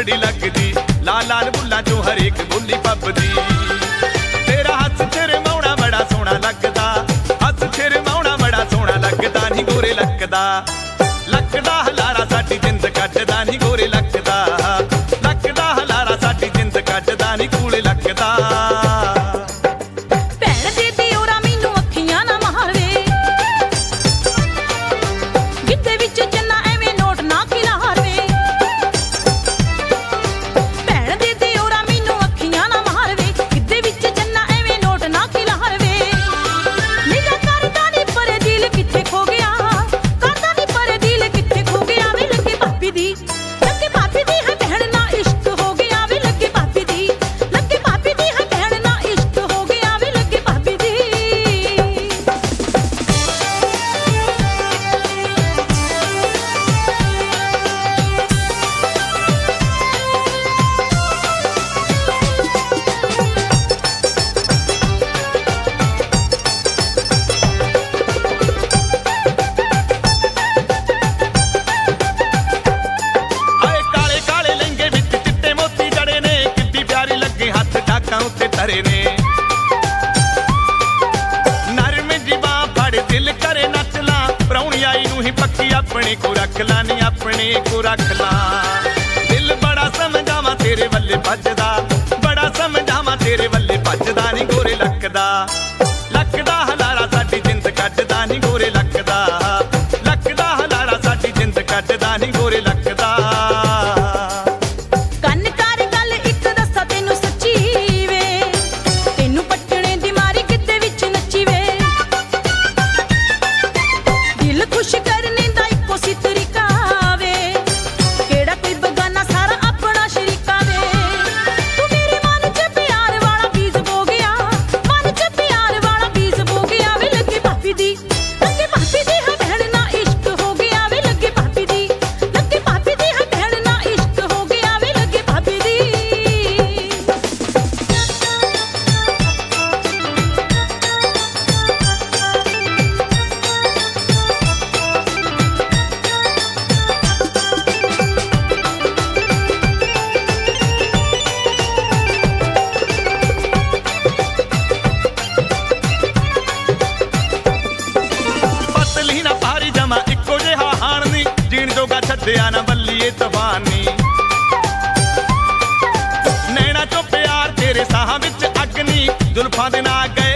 बड़ी लगदी, लाल लाल बुल्लां चों हरेक बोली पबदी। तेरा हस शर्माउणा बड़ा सोहना लगदा, हस शर्माउणा बड़ा सोहना लगदा नी गोरे लक्कदा। लक्कदा हलारा साडी जिंद कटदा नी गोरे लक्कदा, लक्कदा हलारा साडी जिंद कटदा नी कूले लक्कदा। धरे ने नरम जीवां फड़ दिल करे नच ला, प्राहुणी आई नूं ही पक्की अपने को रख ला नी अपने को रख ला। दिल बड़ा समझावां तेरे वल्ले भजदा, बड़ा समझावां तेरे वल्ले भजदा नी गोरे लक्कदा। लक्कदा हलारा साडी जिंद कटदा नी गोरे लक्कदा, लक्कदा हलारा साडी जिंद कटदा नी गोरे लक्कदा। छड्डिया ना बल्लीए तबानी, नैना चो प्यार तेरे साहां विच अग्नि, जुल्फां दे नाल गए